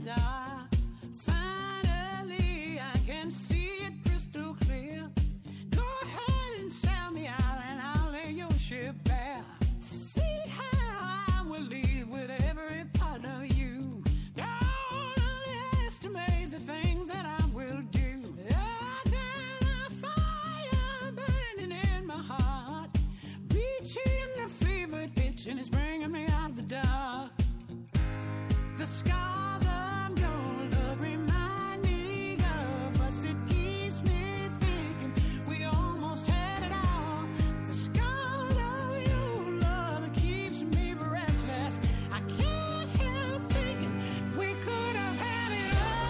dark. Finally, I can see it crystal clear. Go ahead and sell me out, and I'll lay your ship bare. See how I will leave with every part of you. Don't underestimate the things that I will do. There's a fire burning in my heart, reaching a fever pitch, and it's bringing me out of the dark. The scars of your love remind me of us. It keeps me thinking we almost had it all. The scars of your love keeps me breathless. I can't help thinking we could have had it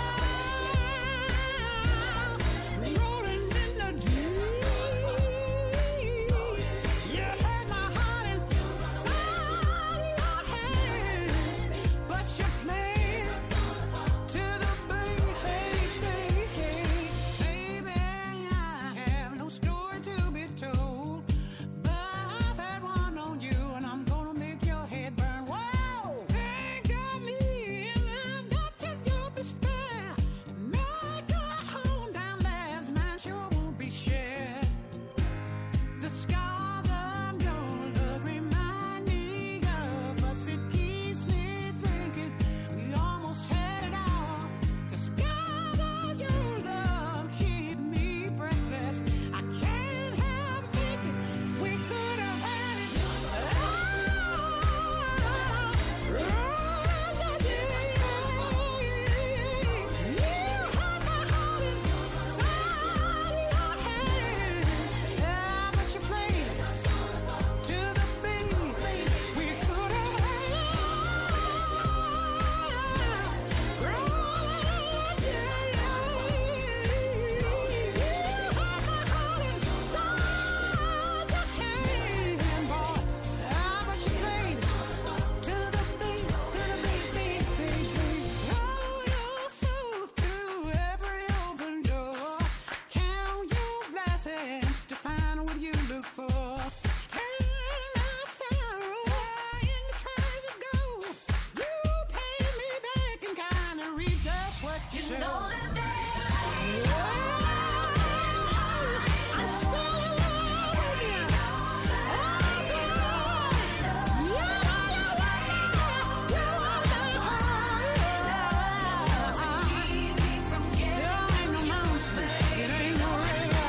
all. Rolling in the deep. You had my heart inside your hand, but you played to the baby. I have no story to be told, but I've had one on you, and I'm gonna make your head burn. Whoa, ain't got me in the depths of your despair. Make a home down there's mine sure won't be shared. The scars of your love remind me of us. It keeps me thinking we almost had it all. The scars of your love keep me breathless. I can't help thinking we could have had it to find what you look for. Turn my sorrow into trying to go. You pay me back and kind of read just what you show. Know that I'm still in love with you. Ain't no monster, it ain't no river.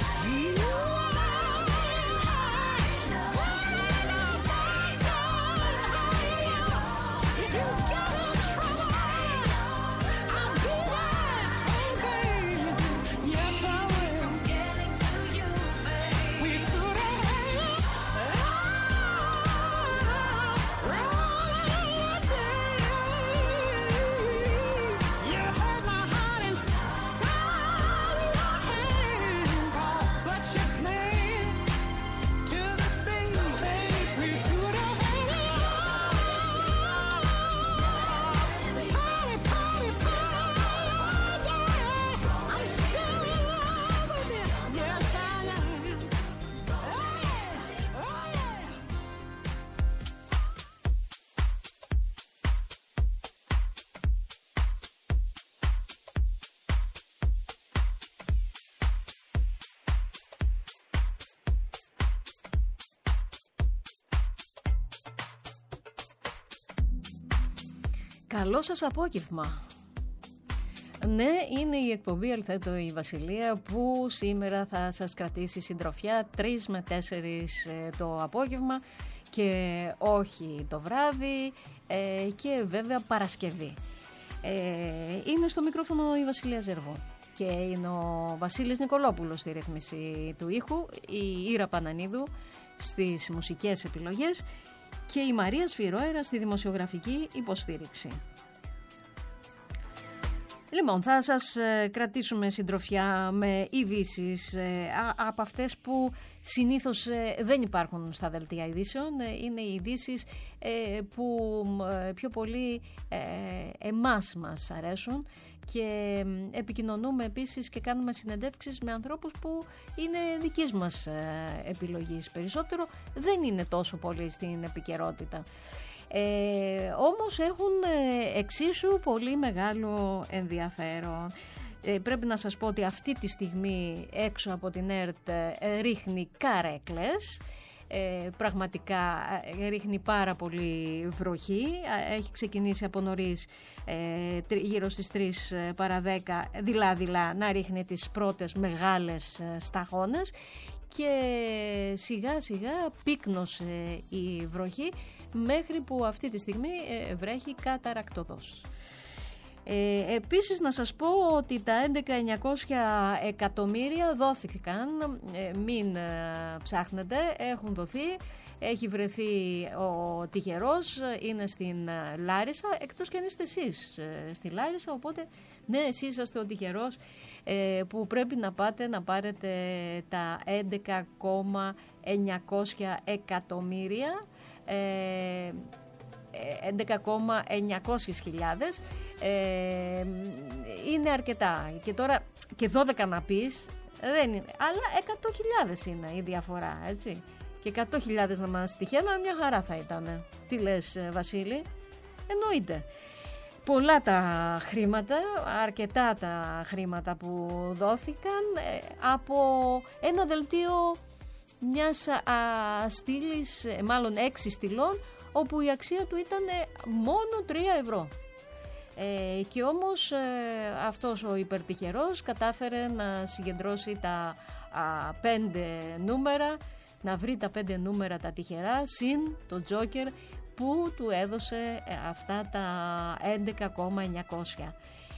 Καλό σας απόγευμα. Ναι, είναι η εκπομπή Αλθέτω η Βασιλεία που σήμερα θα σας κρατήσει συντροφιά 3 με 4 το απόγευμα και όχι το βράδυ και βέβαια Παρασκευή. Είναι στο μικρόφωνο η Βασιλεία Ζερβό και είναι ο Βασίλης Νικολόπουλος στη ρύθμιση του ήχου, η Ήρα Πανανίδου στις μουσικές επιλογές και η Μαρία Σφυρόερα στη δημοσιογραφική υποστήριξη. Λοιπόν, θα σας κρατήσουμε συντροφιά με ειδήσεις από αυτές που συνήθως δεν υπάρχουν στα δελτία ειδήσεων. Είναι οι ειδήσεις που πιο πολύ εμάς μας αρέσουν και επικοινωνούμε επίσης και κάνουμε συνεντεύξεις με ανθρώπους που είναι δικής μας επιλογής περισσότερο. Δεν είναι τόσο πολύ στην επικαιρότητα. Όμως έχουν εξίσου πολύ μεγάλο ενδιαφέρον. Πρέπει να σας πω ότι αυτή τη στιγμή έξω από την ΕΡΤ ρίχνει καρέκλες. Πραγματικά ρίχνει πάρα πολύ βροχή. Έχει ξεκινήσει από νωρίς, γύρω στις 3 παρά 10, δειλά να ρίχνει τις πρώτες μεγάλες σταγόνες και σιγά σιγά πύκνωσε η βροχή μέχρι που αυτή τη στιγμή βρέχει καταρακτωδώς. Επίσης να σας πω ότι τα 11.900 εκατομμύρια δόθηκαν, μην ψάχνετε, έχουν δοθεί, έχει βρεθεί ο τυχερός, είναι στην Λάρισα, εκτός και αν είστε εσείς στη Λάρισα, οπότε ναι, εσείς είσαστε ο τυχερός που πρέπει να πάτε να πάρετε τα 11.900 εκατομμύρια, 11.900.000 είναι αρκετά και τώρα και 12 να πεις δεν είναι, αλλά 100.000 είναι η διαφορά, έτσι, και 100.000 να μας τυχαίναν μια χαρά θα ήταν. Τι λες, Βασίλη? Εννοείται. Πολλά τα χρήματα, αρκετά τα χρήματα που δόθηκαν από ένα δελτίο μιας στήλης, μάλλον 6 στυλών, όπου η αξία του ήταν μόνο 3 ευρώ. Και όμως αυτός ο υπερτυχερός κατάφερε να συγκεντρώσει τα 5 νούμερα, να βρει τα 5 νούμερα τα τυχερά, συν το τζόκερ που του έδωσε αυτά τα 11.900.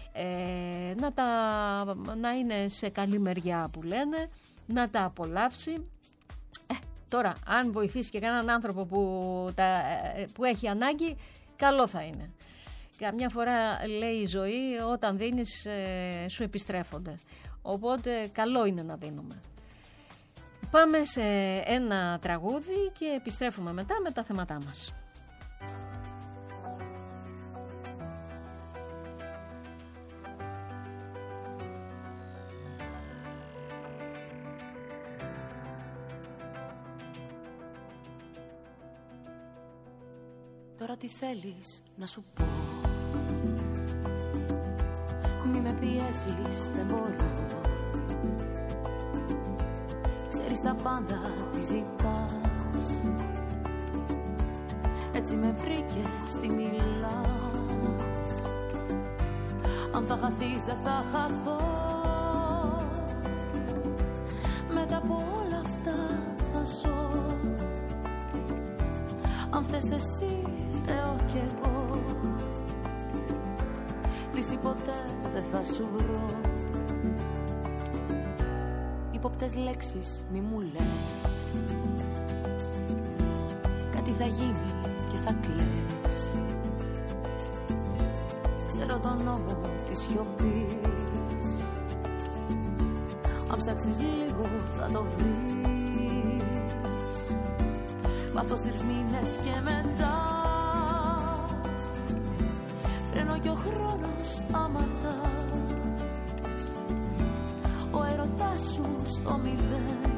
Να είναι σε καλή μεριά που λένε, να τα απολαύσει. Τώρα, αν βοηθήσει και κανέναν άνθρωπο που έχει ανάγκη, καλό θα είναι. Καμιά φορά λέει η ζωή, όταν δίνεις σου επιστρέφονται. Οπότε καλό είναι να δίνουμε. Πάμε σε ένα τραγούδι και επιστρέφουμε μετά με τα θέματά μας. Τώρα τι θέλεις να σου πω? Μη με πιέζεις, δεν μπορώ. Ξέρεις τα πάντα, τι ζητάς. Έτσι με βρήκες, τι μιλάς. Αν θα χαθείς, δεν θα χαθώ. Μετά από όλα αυτά θα ζω. Αν φταίς εσύ, φταίω κι εγώ. Λύση ποτέ δεν θα σου βρω. Υπόπτες λέξεις μη μου λες. Κάτι θα γίνει και θα κλαις. Ξέρω τον νόμο της σιωπής. Αν ψάξεις λίγο θα το βρεις. Μάθω στις μήνες και μετά. Φρένω κι ο χρόνος σταματά. Ο έρωτάς σου στο μηδέν.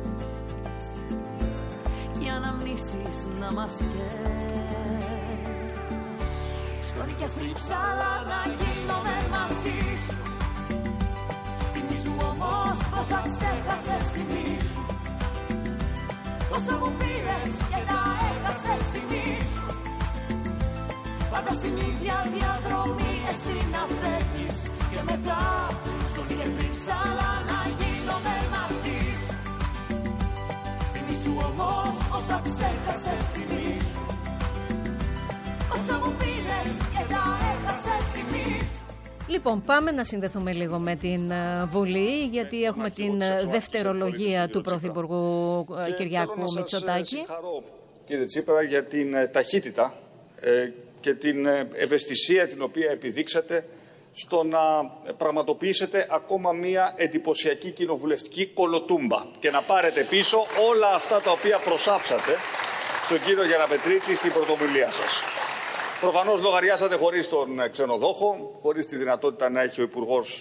Και οι αναμνήσεις να μας καίν. Σκόνη και θρύψαλα να γίνομαι μαζί σου. Θυμήσου όμως πόσα ξέχασες τιμή σου. Πόσα μου πήρες και τα έχασες τιμή σου. Πάντα στην ίδια διαδρομή εσύ να φεύγεις. Και μετά σκόνη και θρύψαλα να γίνομαι μαζί σου. Θυμήσου όμως όσα ξέχασες τιμή σου. Πόσα μου πήρες και τα έχασες τιμή σου. Λοιπόν, πάμε να συνδεθούμε λίγο με την Βουλή, γιατί έχουμε την δευτερολογία του Πρωθυπουργού Κυριάκου Μητσοτάκη. Θέλω να σας συγχαρώ, κύριε Τσίπρα, για την ταχύτητα και την ευαισθησία την οποία επιδείξατε στο να πραγματοποιήσετε ακόμα μία εντυπωσιακή κοινοβουλευτική κολοτούμπα και να πάρετε πίσω όλα αυτά τα οποία προσάψατε στον κύριο Γιανναπετρίτη στην πρωτοβουλία σας. Προφανώς λογαριάσατε χωρίς τον ξενοδόχο, χωρίς τη δυνατότητα να έχει ο Υπουργός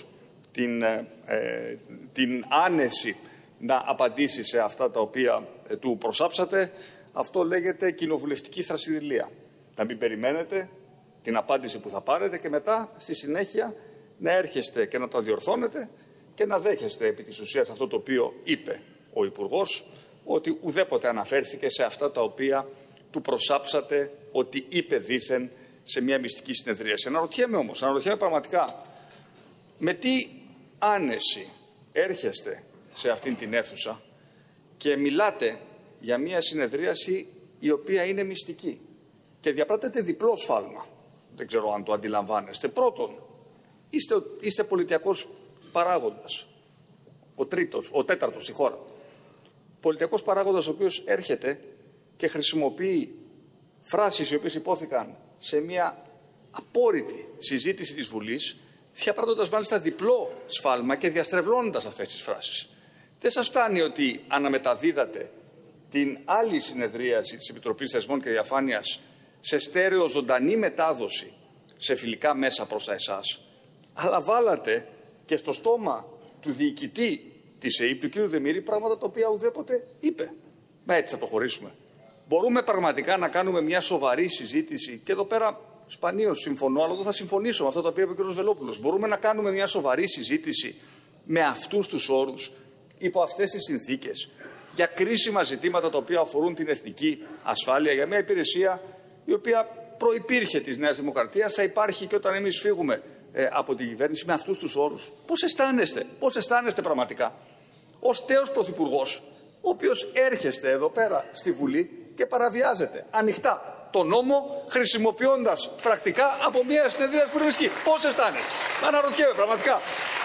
την άνεση να απαντήσει σε αυτά τα οποία του προσάψατε. Αυτό λέγεται κοινοβουλευτική θρασιδηλία. Να μην περιμένετε την απάντηση που θα πάρετε και μετά στη συνέχεια να έρχεστε και να τα διορθώνετε και να δέχεστε επί της ουσίας αυτό το οποίο είπε ο Υπουργός, ότι ουδέποτε αναφέρθηκε σε αυτά τα οποία του προσάψατε ότι είπε δήθεν σε μια μυστική συνεδρίαση. Αναρωτιέμαι πραγματικά με τι άνεση έρχεστε σε αυτήν την αίθουσα και μιλάτε για μια συνεδρίαση η οποία είναι μυστική και διαπράττετε διπλό σφάλμα. Δεν ξέρω αν το αντιλαμβάνεστε. Πρώτον, είστε πολιτιακός παράγοντας. Ο τέταρτος στη χώρα. Πολιτιακός παράγοντας ο οποίος έρχεται και χρησιμοποιεί φράσεις οι οποίες υπόθηκαν σε μια απόρριτη συζήτηση της Βουλής, διαπράττοντας μάλιστα διπλό σφάλμα και διαστρεβλώνοντας αυτές τις φράσεις. Δεν σας φτάνει ότι αναμεταδίδατε την άλλη συνεδρίαση της Επιτροπής Θεσμών και Διαφάνειας σε στέρεο ζωντανή μετάδοση σε φιλικά μέσα προς τα εσάς, αλλά βάλατε και στο στόμα του διοικητή της ΕΕΠ, του κ. Δεμήρη, πράγματα τα οποία ουδέποτε είπε. Μα έτσι θα προχωρήσουμε? Μπορούμε πραγματικά να κάνουμε μια σοβαρή συζήτηση? Και εδώ πέρα σπανίως συμφωνώ, αλλά εδώ θα συμφωνήσω με αυτό το οποίο είπε ο κ. Βελόπουλος. Μπορούμε να κάνουμε μια σοβαρή συζήτηση με αυτούς τους όρους, υπό αυτές τις συνθήκες, για κρίσιμα ζητήματα τα οποία αφορούν την εθνική ασφάλεια, για μια υπηρεσία η οποία προϋπήρχε της Νέας Δημοκρατίας, θα υπάρχει και όταν εμείς φύγουμε από την κυβέρνηση, με αυτούς τους όρους? Πώς αισθάνεστε πραγματικά ως τέος πρωθυπουργός, ο οποίος έρχεστε εδώ πέρα στη Βουλή και παραβιάζετε ανοιχτά τον νόμο, χρησιμοποιώντας πρακτικά από μια συνεδρίαση που είναι μυστική? Πώς αισθάνεστε? Αναρωτιέμαι πραγματικά.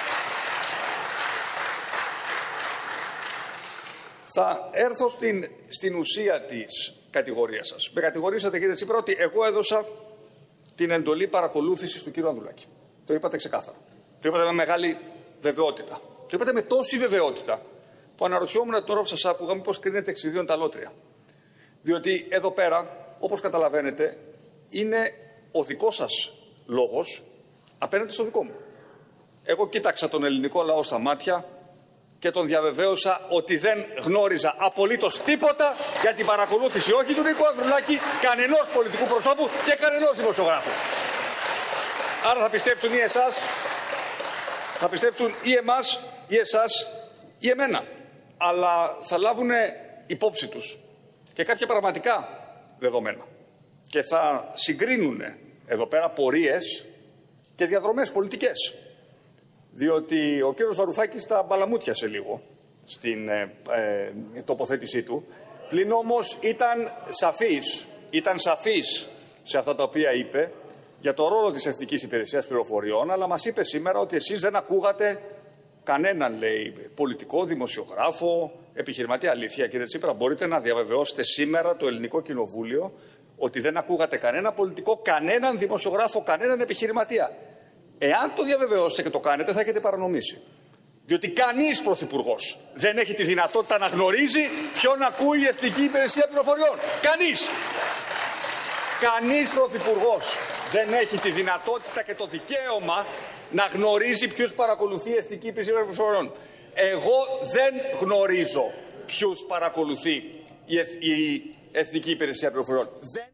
Θα έρθω στην ουσία της κατηγορίας σας. Με κατηγορήσατε, κύριε Τσίπρα, ότι εγώ έδωσα την εντολή παρακολούθησης του κύριου Ανδρουλάκη. Το είπατε ξεκάθαρα. Το είπατε με μεγάλη βεβαιότητα. Το είπατε με τόση βεβαιότητα που αναρωτιόμουν τώρα που σας άκουγα μήπως κρίνετε εξιδίων τα λότρια. Διότι εδώ πέρα, όπως καταλαβαίνετε, είναι ο δικός σας λόγος απέναντι στο δικό μου. Εγώ κοίταξα τον ελληνικό λαό στα μάτια και τον διαβεβαίωσα ότι δεν γνώριζα απολύτως τίποτα για την παρακολούθηση όχι του Νίκου Ανδρουλάκη, κανενός πολιτικού προσώπου και κανενός δημοσιογράφου. Άρα θα πιστέψουν ή εσάς, θα πιστέψουν ή εμάς ή εσάς ή εμένα. Αλλά θα λάβουν υπόψη τους και κάποια πραγματικά δεδομένα και θα συγκρίνουν εδώ πέρα πορείες και διαδρομές πολιτικές. Διότι ο κύριος Βαρουφάκης τα μπαλαμούτιασε λίγο στην τοποθέτησή του, πλην όμως ήταν σαφής σε αυτά τα οποία είπε για το ρόλο της Εθνικής Υπηρεσίας Πληροφοριών, αλλά μας είπε σήμερα ότι εσείς δεν ακούγατε κανέναν, λέει, πολιτικό, δημοσιογράφο, επιχειρηματία. Αλήθεια, κύριε Τσίπρα, μπορείτε να διαβεβαιώσετε σήμερα το Ελληνικό Κοινοβούλιο ότι δεν ακούγατε κανένα πολιτικό, κανέναν δημοσιογράφο, κανέναν επιχειρηματία? Εάν το διαβεβαιώσετε και το κάνετε, θα έχετε παρανομήσει. Διότι κανείς πρωθυπουργός δεν έχει τη δυνατότητα να γνωρίζει ποιον ακούει η Εθνική Υπηρεσία Πληροφοριών. Κανείς! Κανείς πρωθυπουργός δεν έχει τη δυνατότητα και το δικαίωμα να γνωρίζει ποιους παρακολουθεί η Εθνική Υπηρεσία Πληροφοριών. Εγώ δεν γνωρίζω ποιους παρακολουθεί η Εθνική Υπηρεσία Πληροφοριών.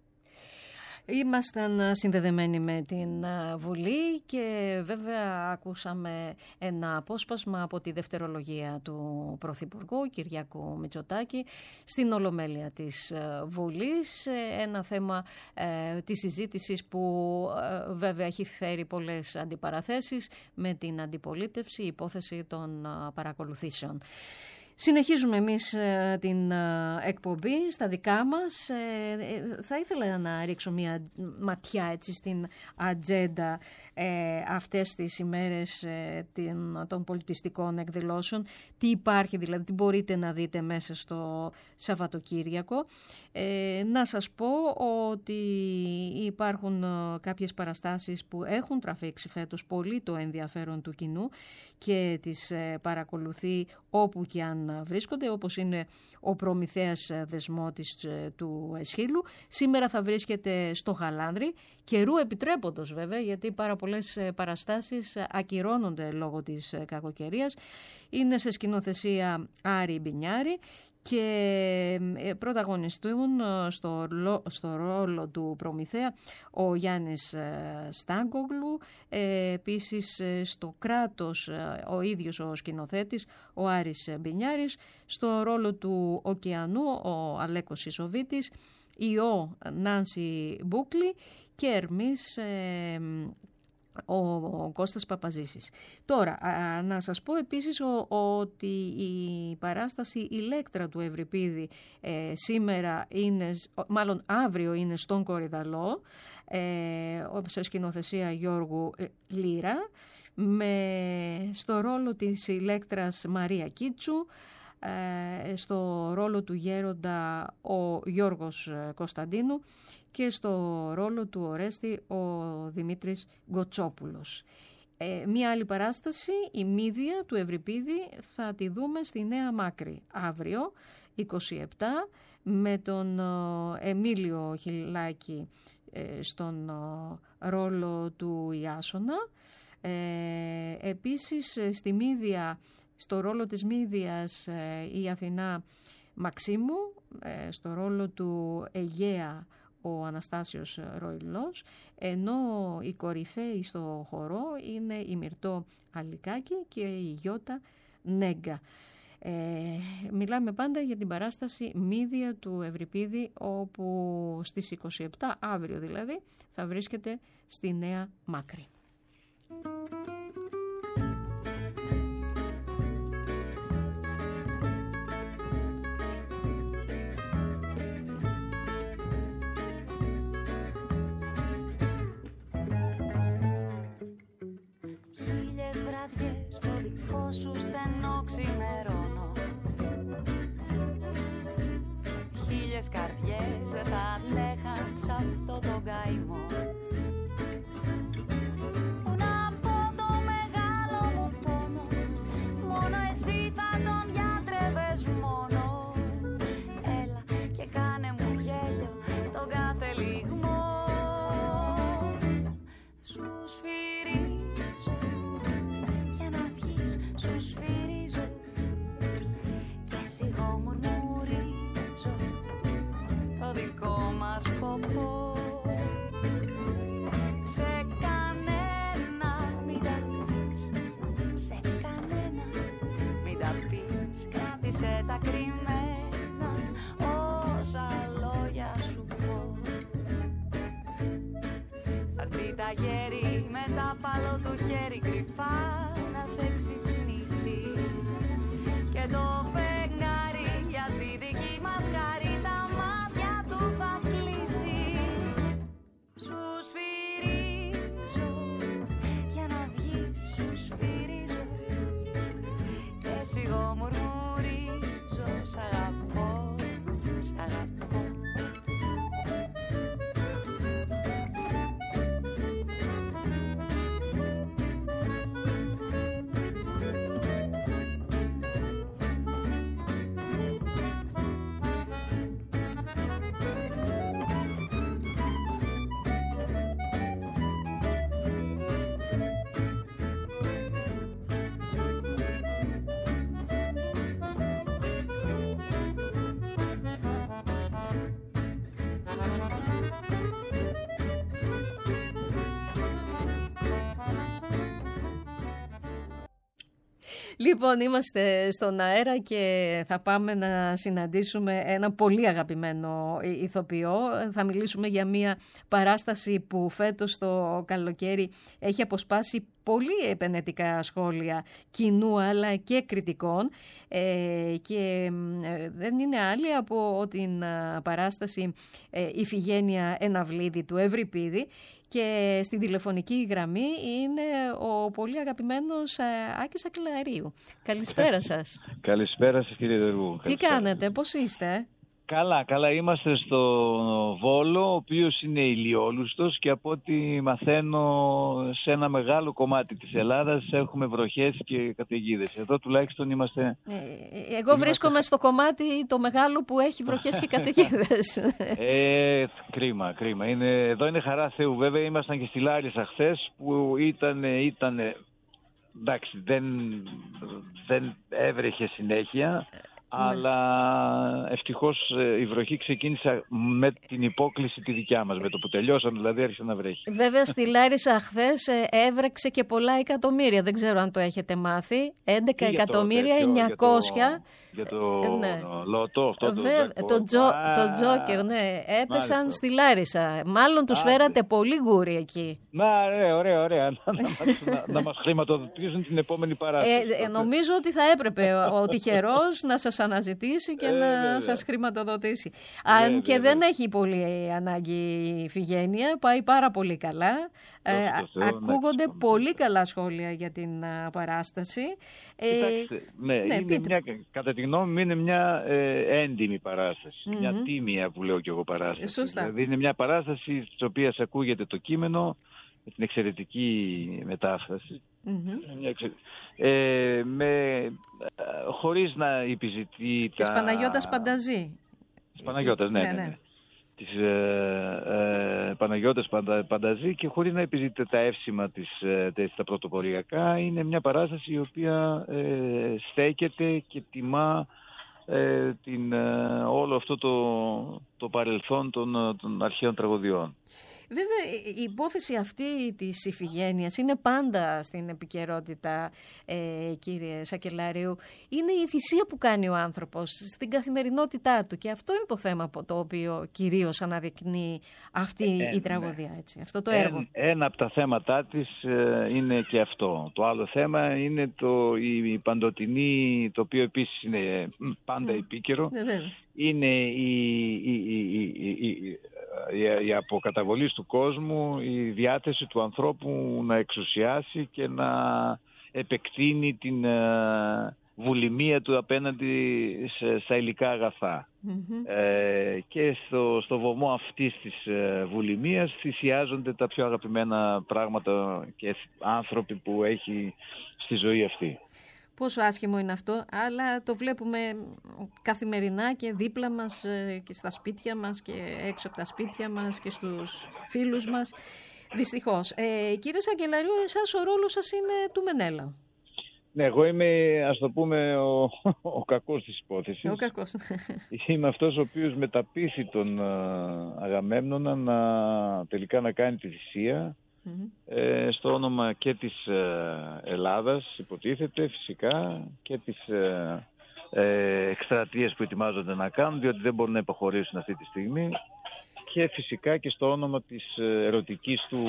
Ήμασταν συνδεδεμένοι με την Βουλή και βέβαια ακούσαμε ένα απόσπασμα από τη δευτερολογία του Πρωθυπουργού Κυριάκου Μητσοτάκη στην Ολομέλεια της Βουλής, ένα θέμα της συζήτησης που βέβαια έχει φέρει πολλές αντιπαραθέσεις με την αντιπολίτευση, η υπόθεση των παρακολουθήσεων. Συνεχίζουμε εμείς την εκπομπή στα δικά μας. Θα ήθελα να ρίξω μια ματιά έτσι στην ατζέντα αυτές τις ημέρες των πολιτιστικών εκδηλώσεων. Τι υπάρχει δηλαδή, τι μπορείτε να δείτε μέσα στο Σαββατοκύριακο. Να σας πω ότι υπάρχουν κάποιες παραστάσεις που έχουν τραβήξει φέτος πολύ το ενδιαφέρον του κοινού και τις παρακολουθεί όπου και αν βρίσκονται, όπως είναι ο Προμηθέας Δεσμότης του Εσχύλου. Σήμερα θα βρίσκεται στο Γαλάνδρι καιρού επιτρέποντος βέβαια, γιατί πάρα πολλές παραστάσεις ακυρώνονται λόγω της κακοκαιρίας. Είναι σε σκηνοθεσία Άρη Μπινιάρη και πρωταγωνιστούν στο ρόλο του Προμηθέα ο Γιάννης Στάγκογλου, επίσης στο Κράτος ο ίδιος ο σκηνοθέτης, ο Άρης Μπινιάρης, στο ρόλο του Ωκεανού ο Αλέκος Ισοβίτης, Ιώ Νάνση Μπούκλη και Ερμής ο Κώστας Παπαζήσης. Τώρα, να σας πω επίσης ότι η παράσταση Ηλέκτρα του Ευρυπίδη σήμερα είναι, μάλλον αύριο είναι στον Κορυδαλό, σε σκηνοθεσία Γιώργου Λύρα, στο ρόλο της Ηλέκτρας Μαρία Κίτσου, στο ρόλο του γέροντα ο Γιώργος Κωνσταντίνου και στο ρόλο του Ορέστη ο Δημήτρης Γκοτσόπουλος. Μία άλλη παράσταση, η Μύδια του Ευρυπίδη, θα τη δούμε στη Νέα Μάκρη αύριο 27 με τον Εμίλιο Χιλάκη στον ρόλο του Ιάσονα. Επίσης στη Μύδια, στο ρόλο της Μύδιας η Αθηνά Μαξίμου, στο ρόλο του Αιγαία ο Αναστάσιος Ροϊλός, ενώ η κορυφαίοι στο χορό είναι η Μυρτώ Αλικάκη και η Γιώτα Νέγκα. Μιλάμε πάντα για την παράσταση Μύδια του Ευρυπίδη, όπου στις 27 αύριο δηλαδή θα βρίσκεται στη Νέα Μάκρη. Στο δικό σου στενό ξημερώνω, χίλιες καρδιές δεν θα αντέχαν σ' αυτό το καημό. Πού να πω το μεγάλο μου πόνο, μόνο εσύ θα τον γιατρεύες μόνο. Έλα και κάνε μου γέλιο τον κάθε λιγμό. Σου σφυρίζω για να βγεις, σου σφυρίζω και σιγό μουρμουρίζω το δικό μας σκοπό. Σε κανένα μην τα πεις, σε κανένα μην τα πεις, κράτησε τα κρυμμένα όσα λόγια σου πω. Θα έρθει τα γέρι με τα παλό του χέρι κρυφά να σε ξυπνήσει και το φεγγάρι για τη δική μας χάρη τα μάτια του θα κλείσει. Σου σφυρίζω για να βγεις, σου σφυρίζω και σιγό μουρμουρίζω σ' αγαπώ, σ' αγαπώ. Λοιπόν, είμαστε στον αέρα και θα πάμε να συναντήσουμε ένα πολύ αγαπημένο ηθοποιό. Θα μιλήσουμε για μια παράσταση που φέτος το καλοκαίρι έχει αποσπάσει πολύ επενετικά σχόλια κοινού αλλά και κριτικών και δεν είναι άλλη από την παράσταση Ιφηγένεια Εναυλίδη του Ευρυπίδη. Και στην τηλεφωνική γραμμή είναι ο πολύ αγαπημένος Άκης Ακλαρίου. Καλησπέρα σας. Καλησπέρα σας κύριε Δεργού. Τι κάνετε, πώς είστε? Καλά. Είμαστε στο Βόλο, ο οποίος είναι ηλιόλουστος και από ό,τι μαθαίνω σε ένα μεγάλο κομμάτι της Ελλάδας έχουμε βροχές και καταιγίδες. Εδώ τουλάχιστον είμαστε... Εγώ βρίσκομαι στο κομμάτι το μεγάλο που έχει βροχές και καταιγίδες. Κρίμα. Εδώ είναι χαρά Θεού. Βέβαια ήμασταν και στη Λάρισα χθες που ήταν εντάξει, δεν έβρεχε συνέχεια. Αλλά ευτυχώς η βροχή ξεκίνησε με την υπόκληση τη δικιά μας. Με το που τελειώσαμε δηλαδή άρχισε να βρέχει. Βέβαια στη Λάρισα χθες έβρεξε και πολλά εκατομμύρια. Δεν ξέρω αν το έχετε μάθει. 11 εκατομμύρια 900. Για το λότο αυτό το Τζόκερ, ναι. Έπεσαν στη Λάρισα. Μάλλον τους φέρατε πολύ γούρι εκεί. Ωραία. Να μας χρηματοδοτήσουν την επόμενη παράσταση. Νομίζω ότι θα έπρεπε ο τυχερός να σας αναζητήσει και να σας χρηματοδοτήσει. Αν και δεν έχει πολύ ανάγκη η Ιφηγένεια, πάει πάρα πολύ καλά. Ακούγονται πολύ καλά σχόλια για την παράσταση. Κοιτάξτε, κατά τη γνώμη μου είναι μια έντιμη παράσταση. Μια τίμια που λέω κι εγώ παράσταση. Σωστά. Δηλαδή είναι μια παράσταση της οποίας ακούγεται το κείμενο με την εξαιρετική μετάφραση. Χωρίς να επιζητεί Της Παναγιώτας Πανταζή. Της Παναγιώτας, ναι. Της Παναγιώτας Πανταζή και χωρίς να επιζητεί τα εύσημα τα πρωτοποριακά. Είναι μια παράσταση η οποία στέκεται και τιμά όλο αυτό το παρελθόν των αρχαίων τραγωδιών. Βέβαια, η υπόθεση αυτή της Ιφηγένειας είναι πάντα στην επικαιρότητα, κύριε Σακελάριου. Είναι η θυσία που κάνει ο άνθρωπος στην καθημερινότητά του και αυτό είναι το θέμα το οποίο κυρίως αναδεικνύει αυτή η τραγωδία, έτσι, αυτό το έργο. Ένα από τα θέματα της είναι και αυτό. Το άλλο θέμα είναι η παντοτινή, το οποίο επίσης είναι πάντα επίκαιρο. Είναι η αποκαταβολή του κόσμου, η διάθεση του ανθρώπου να εξουσιάσει και να επεκτείνει την βουλημία του απέναντι στα υλικά αγαθά. Και στο βωμό αυτής της βουλημίας θυσιάζονται τα πιο αγαπημένα πράγματα και άνθρωποι που έχει στη ζωή αυτή. Πόσο άσχημο είναι αυτό, αλλά το βλέπουμε καθημερινά και δίπλα μας και στα σπίτια μας και έξω από τα σπίτια μας και στους φίλους μας. Δυστυχώς. Κύριε Σακελαρίου, εσάς ο ρόλος σας είναι του Μενέλα. Ναι, εγώ είμαι, ας το πούμε, ο κακός της υπόθεσης. Ο κακός. Είμαι αυτός ο οποίος μεταπείθει τον Αγαμέμνονα τελικά να κάνει τη θυσία. Στο όνομα και της Ελλάδας υποτίθεται φυσικά και της εκστρατείας που ετοιμάζονται να κάνουν, διότι δεν μπορούν να υποχωρήσουν αυτή τη στιγμή, και φυσικά και στο όνομα της ερωτικής του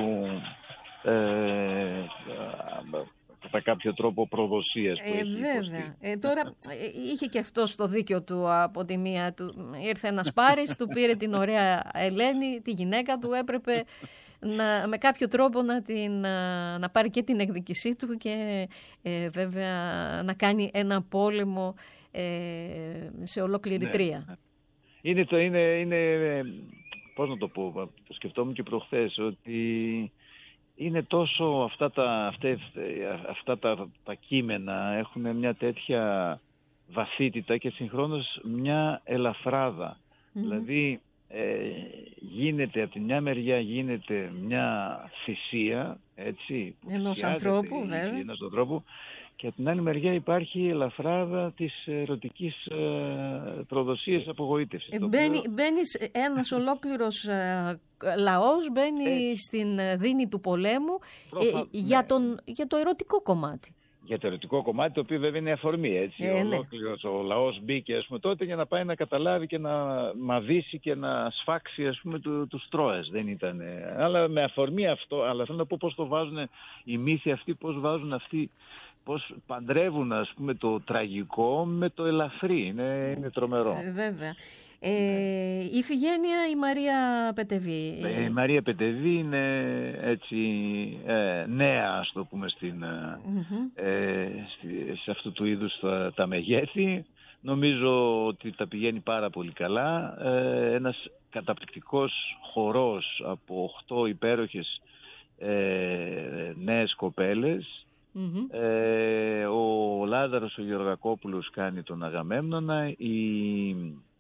κατά κάποιο τρόπο προδοσίας που έχει βέβαια. Τώρα είχε και αυτό στο δίκιο του από τη μία του. Ήρθε ένας Πάρης, του πήρε την ωραία Ελένη, τη γυναίκα του, έπρεπε με κάποιο τρόπο να πάρει και την εκδίκησή του και βέβαια να κάνει ένα πόλεμο σε ολόκληρη τρία. Είναι πώς να το πω, το σκεφτόμουν και προχθές, ότι είναι τόσο αυτά τα κείμενα έχουν μια τέτοια βαθύτητα και συγχρόνως μια ελαφράδα. Δηλαδή γίνεται από τη μια μεριά γίνεται μια θυσία, έτσι, ενός ανθρώπου, βέβαια, και από την άλλη μεριά υπάρχει η ελαφράδα της ερωτικής προδοσίας, απογοήτευσης. Μπαίνει ένας ολόκληρος λαός, μπαίνει στην δίνη του πολέμου για το ερωτικό κομμάτι. Για το ερωτικό κομμάτι, το οποίο βέβαια είναι αφορμή, έτσι. Ολόκληρος ο λαός μπήκε, ας πούμε, τότε για να πάει να καταλάβει και να μαδίσει και να σφάξει, ας πούμε, τους Τρώες. Δεν ήταν. Αλλά με αφορμή αυτό, αλλά θέλω να πω πώς το βάζουν οι μύθοι αυτοί, πώς βάζουν αυτοί, πώς παντρεύουν, ας πούμε, το τραγικό με το ελαφρύ. Είναι τρομερό. Βέβαια. Η Ιφηγένεια, η Μαρία Πετεβή. Η Μαρία Πετεβή είναι έτσι νέα, ας το πούμε, σε αυτού του είδους τα μεγέθη. Νομίζω ότι τα πηγαίνει πάρα πολύ καλά. Ένας καταπληκτικός χορός από 8 υπέροχες νέες κοπέλες. Ο Λάζαρος ο Γεωργακόπουλος κάνει τον Αγαμέμνονα, η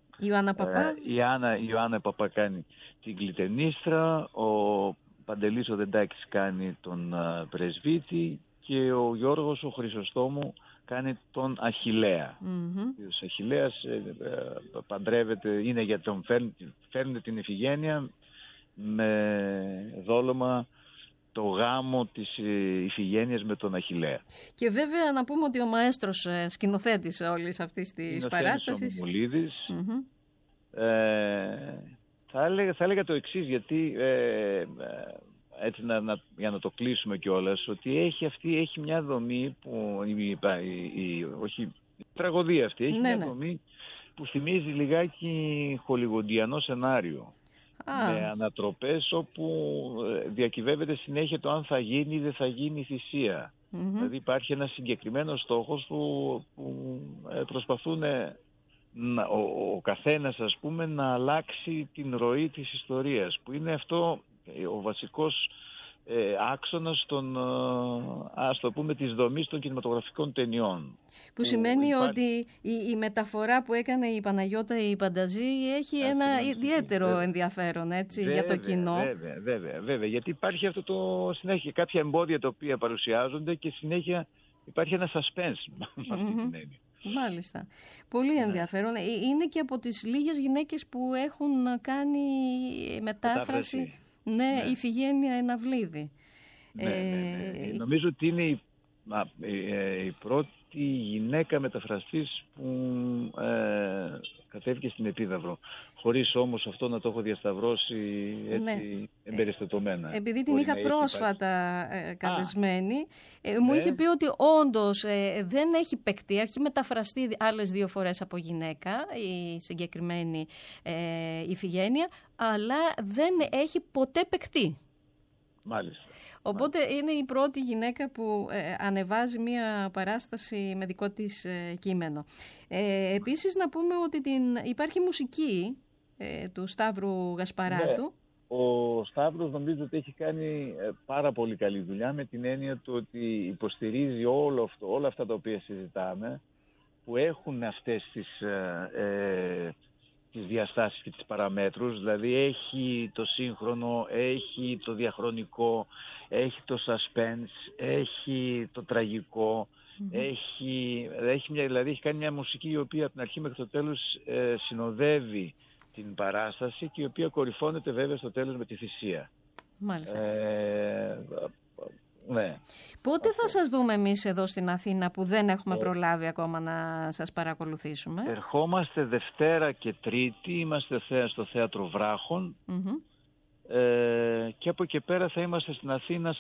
Ιωάννα Παπά κάνει την Κλιτενίστρα, ο Παντελής ο Δεντάκης κάνει τον Πρεσβύτη και ο Γιώργος ο Χρυσοστόμου κάνει τον Αχιλλέα. Ο Αχιλλέας παντρεύεται, είναι για τον φέρνει την Ιφηγένεια με δόλωμα το γάμο της Ιφηγένειας με τον Αχιλλέα. Και βέβαια να πούμε ότι ο μαέστρος σκηνοθέτης όλης αυτής της παράστασης. Ο Μουλίδης. Θα έλεγα το εξής, γιατί έτσι για να το κλείσουμε κιόλας, ότι έχει μια δομή που η τραγωδία αυτή έχει μια δομή που θυμίζει λιγάκι χολιγοντιανό σενάριο. Με ανατροπές όπου διακυβεύεται συνέχεια το αν θα γίνει ή δεν θα γίνει η θυσία. Δηλαδή υπάρχει ένας συγκεκριμένος στόχος που προσπαθούν ο καθένας, ας πούμε, να αλλάξει την ροή της ιστορίας, που είναι αυτό ο βασικός άξονας ας το πούμε, της δομής των κινηματογραφικών ταινιών. Που σημαίνει ότι η μεταφορά που έκανε η Παναγιώτα η Πανταζή έχει ένα ιδιαίτερο ενδιαφέρον, έτσι, για το κοινό. Βέβαια, γιατί υπάρχει αυτό το συνέχεια, κάποια εμπόδια τα οποία παρουσιάζονται και συνέχεια υπάρχει ένα suspense με αυτή την έννοια. Μάλιστα. Πολύ ενδιαφέρον. Είναι και από τις λίγες γυναίκες που έχουν κάνει μετάφραση. Ναι, η Ιφηγένεια Εναυλίδη. Νομίζω ότι είναι η πρώτη γυναίκα μεταφραστής που κατέβηκε στην Επίδαυρο. Χωρίς όμως αυτό να το έχω διασταυρώσει έτσι εμπεριστατωμένα. Επειδή την είχα πρόσφατα καλεσμένη, μου είχε πει ότι όντως δεν έχει παικτεί, έχει μεταφραστεί άλλες 2 φορές από γυναίκα η συγκεκριμένη Ιφηγένεια, αλλά δεν έχει ποτέ παικτεί. Μάλιστα. Οπότε είναι η πρώτη γυναίκα που ανεβάζει μία παράσταση με δικό της κείμενο. Επίσης να πούμε ότι υπάρχει μουσική του Σταύρου Γασπαράτου. Ναι. Ο Σταύρος νομίζω ότι έχει κάνει πάρα πολύ καλή δουλειά, με την έννοια του ότι υποστηρίζει όλα αυτά τα οποία συζητάμε, που έχουν αυτές τις διαστάσεις και τις παραμέτρους. Δηλαδή έχει το σύγχρονο, έχει το διαχρονικό, έχει το suspense, έχει το τραγικό, έχει κάνει μια μουσική η οποία από την αρχή μέχρι το τέλος συνοδεύει την παράσταση και η οποία κορυφώνεται βέβαια στο τέλος με τη θυσία. Μάλιστα. Ναι. Πότε θα σας δούμε εμείς εδώ στην Αθήνα που δεν έχουμε προλάβει ακόμα να σας παρακολουθήσουμε? Ερχόμαστε Δευτέρα και Τρίτη, είμαστε στο Θέατρο Βράχων. Και από εκεί πέρα θα είμαστε στην Αθήνα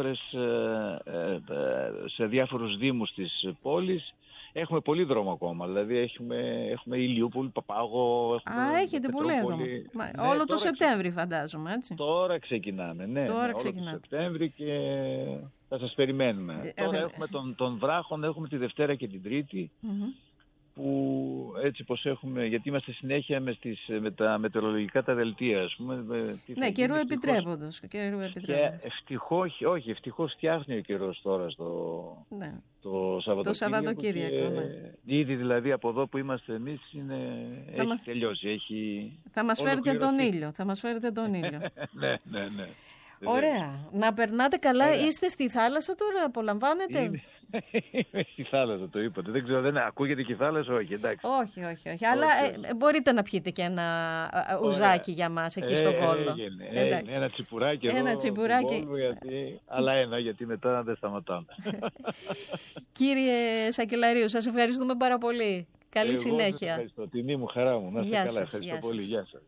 σε διάφορους δήμους της πόλης. Έχουμε πολύ δρόμο ακόμα, δηλαδή έχουμε Ηλιούπολη, Παπάγο. Έχετε πολύ δρόμο. Όλο το Σεπτέμβρη φαντάζομαι, έτσι. Τώρα ξεκινάμε, όλο το Σεπτέμβρη και θα σας περιμένουμε. Τώρα έχουμε τον Βράχων, έχουμε τη Δευτέρα και την Τρίτη, που έτσι πως έχουμε, γιατί είμαστε συνέχεια με τα μετεωρολογικά τα δελτία, ας πούμε. Ναι, καιρού επιτρέποντος. Και ευτυχώς φτιάχνει ο καιρός τώρα το Σαββατοκύριακο. Ήδη δηλαδή από εδώ που είμαστε εμείς έχει τελειώσει. Θα μας φέρετε τον ήλιο. Ναι. Ωραία. Να περνάτε καλά. Είστε στη θάλασσα τώρα, απολαμβάνετε? Είμαι στη θάλασσα, το είπατε. Δεν ξέρω, δεν ακούγεται και η θάλασσα, όχι, εντάξει. Όχι. Αλλά μπορείτε να πιείτε και ένα ουζάκι για μας εκεί στο Βόλο. Ένα τσιπουράκι εδώ. Ένα τσιπουράκι. Αλλά γιατί μετά δεν σταματάμε. Κύριε Σακελαρίου, σας ευχαριστούμε πάρα πολύ. Καλή συνέχεια. Ευχαριστώ. Τιμή μου, χαρά μου. Να είστε καλά. Ευχαριστώ πολύ. Γεια σας.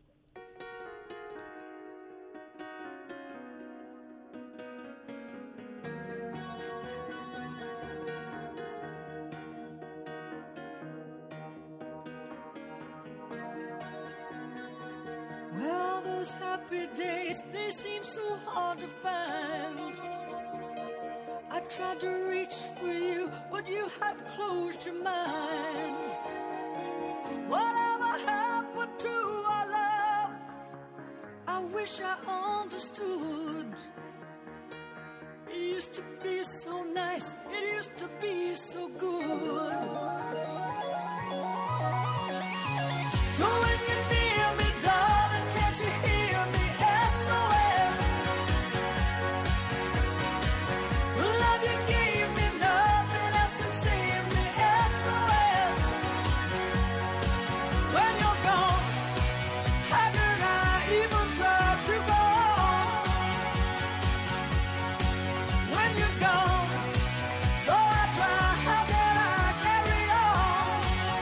Those happy days, they seem so hard to find. I tried to reach for you, but you have closed your mind. wish I understood. It used to be so nice, it used to be so good. So when you're near me, darling, can't you hear me? SOS. The love you gave me, nothing else can save me. SOS. When you're gone, how could I even try to go on? When you're gone, though I try, how can I carry on?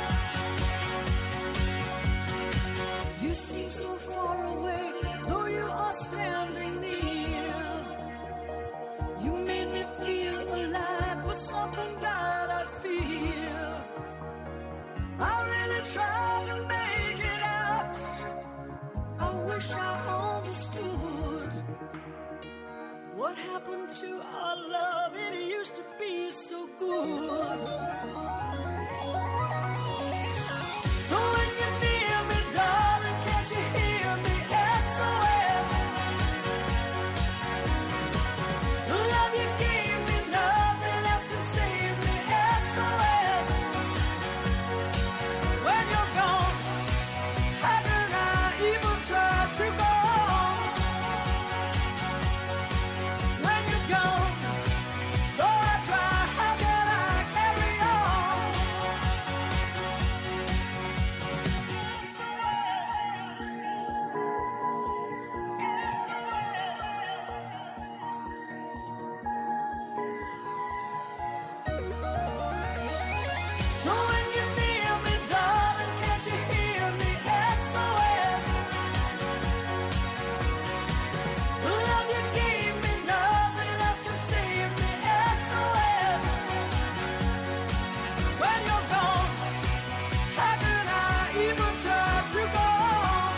You seem so far away, though you are standing near. You made me feel alive, but something died, I fear. I really tried to make it out. I wish I understood. What happened to our love? It used to be so good. So when you're near me, darling, can't you hear me? SOS. The love you gave me, nothing else can save me. SOS. When you're gone, how could I even try to go on? When you're gone, though I try, how can I carry on? So when you're near me, darling, can't you hear me? SOS. The love you gave me, nothing else can save me. SOS. When you're gone, how could I even try to go on?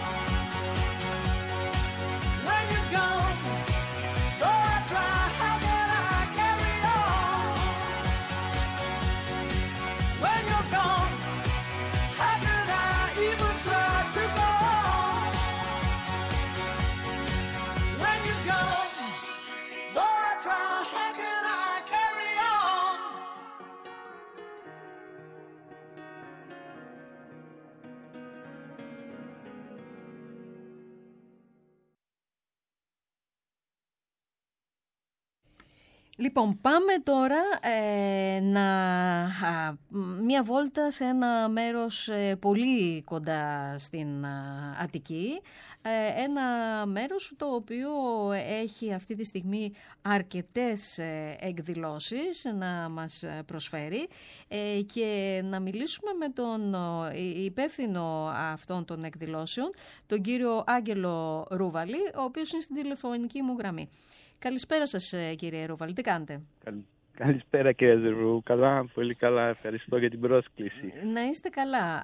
When you're gone, though I try, how can I carry on? When you're gone, how could I even try to go on? When you're gone, though I try, how can I carry on? Λοιπόν, πάμε τώρα μία βόλτα σε ένα μέρος πολύ κοντά στην Αττική. Ένα μέρος το οποίο έχει αυτή τη στιγμή αρκετές εκδηλώσεις να μας προσφέρει και να μιλήσουμε με τον υπεύθυνο αυτών των εκδηλώσεων, τον κύριο Άγγελο Ρούβαλη, ο οποίος είναι στην τηλεφωνική μου γραμμή. Καλησπέρα σας, κύριε Ρούβαλη, τι κάνετε? Καλησπέρα, κύριε Ζερβού. Καλά, πολύ καλά. Ευχαριστώ για την πρόσκληση. Να είστε καλά.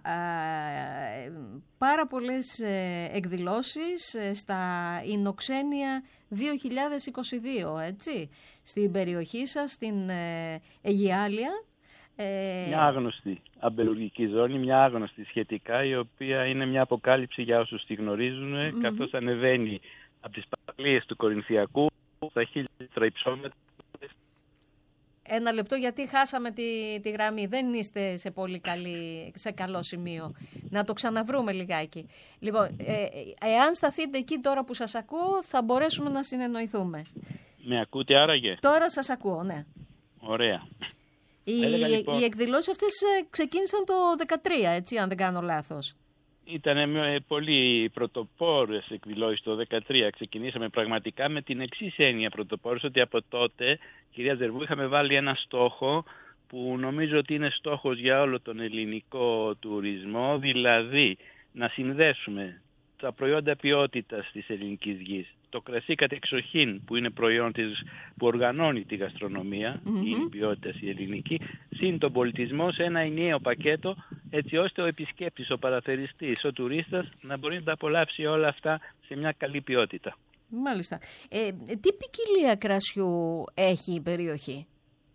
Πάρα πολλές εκδηλώσεις στα Ιννοξένια 2022, έτσι, στην περιοχή σας, στην Αιγιάλεια. Μια άγνωστη αμπελουργική ζώνη, μια άγνωστη σχετικά, η οποία είναι μια αποκάλυψη για όσους τη γνωρίζουν, καθώς ανεβαίνει από τις παραλίες του Κορινθιακού στα 1000 υψόμετρα. Ένα λεπτό, γιατί χάσαμε τη γραμμή. Δεν είστε σε καλό σημείο. Να το ξαναβρούμε λιγάκι. Λοιπόν, εάν σταθείτε εκεί τώρα που σας ακούω, θα μπορέσουμε να συνεννοηθούμε. Με ακούτε άραγε? Τώρα σας ακούω, ναι. Ωραία. Οι εκδηλώσεις αυτές ξεκίνησαν το 2013, έτσι, αν δεν κάνω λάθος. Ήταν πολύ πρωτοπόρες εκδηλώσεις το 2013. Ξεκινήσαμε πραγματικά με την εξής έννοια πρωτοπόρες, ότι από τότε, κυρία Ζερβού, είχαμε βάλει ένα στόχο που νομίζω ότι είναι στόχος για όλο τον ελληνικό τουρισμό, δηλαδή να συνδέσουμε τα προϊόντα ποιότητας της ελληνικής γης, το κρασί κατεξοχήν που είναι προϊόν που οργανώνει τη γαστρονομία, η ποιότητα η ελληνική, συν τον πολιτισμό σε ένα ενιαίο πακέτο, έτσι ώστε ο επισκέπτης, ο παραθεριστής, ο τουρίστας να μπορεί να τα απολαύσει όλα αυτά σε μια καλή ποιότητα. Μάλιστα. Τι ποικιλία κρασιού έχει η περιοχή?